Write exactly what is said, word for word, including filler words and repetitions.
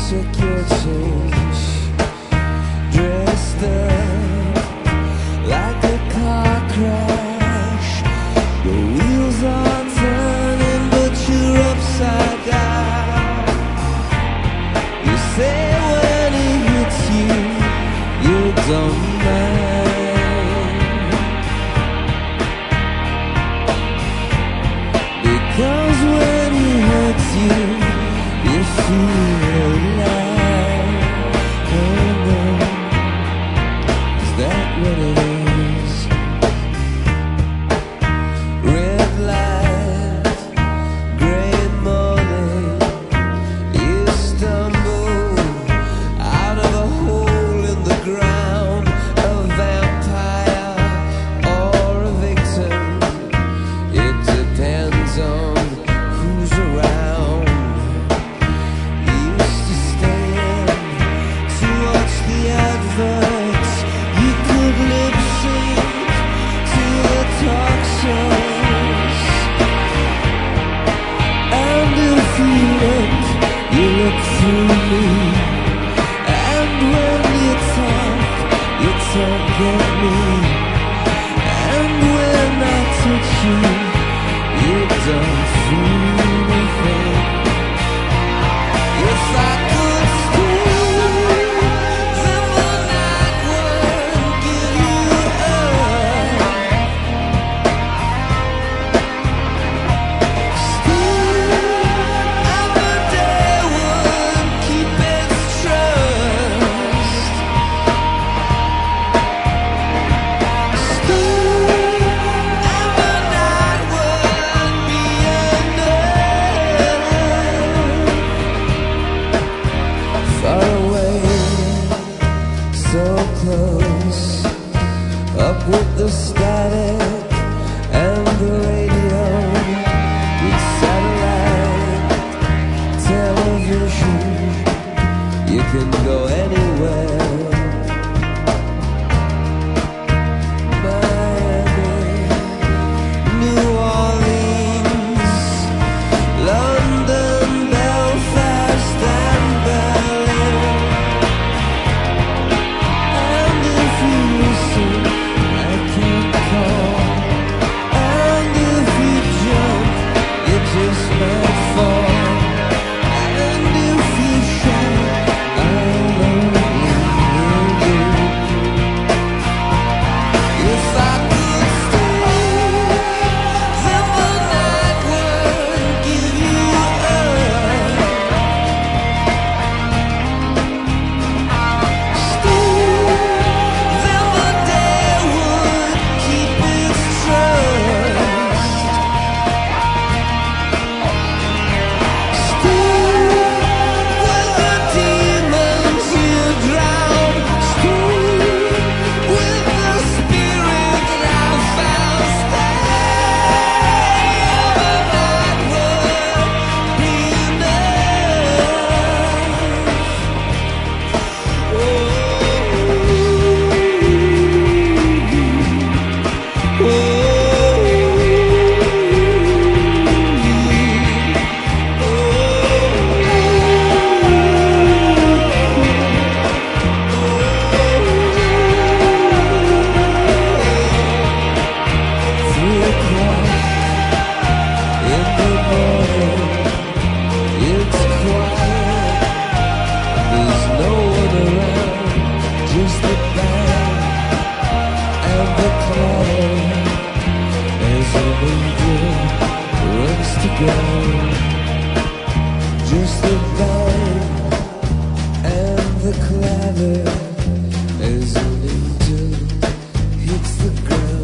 took your change, dressed up like a car crash. The wheels are turning, but you're upside down. You say when it hits you, you don't mind, because when it hurts you, you feel alive. Oh no, is that what it is? Red light, gray morning, you stumble out of a hole in the ground, a vampire or a victim. It depends on who's around. You used to stand to watch the adverts. You could lip sync to the talk shows. And if you look, you look through me. And when you talk, you talk at me. And when I touch you, you don't feel anything. If I could stay, then the night would give you up. Stay, and the day would keep its trust. Stay, and the night would be enough. Far away, so close, up with the static and the radio, with satellite television. You can go anywhere. Miami, New Orleans, London, Belfast and Berlin. And if you listen, I can call. And if you jump, you just might fall. And if you shout, I'll only hear you. If I could stay, then the night would give you up. Stay, then the day would keep its trust. Stay, with the demons you drown. Stay, with the spirit I found. Stay, the night would be three o'clock in the morning. It's quiet, there's no one around, just the band and the cloud as an angel runs to go. Just the band and the clatter as an angel hits the ground.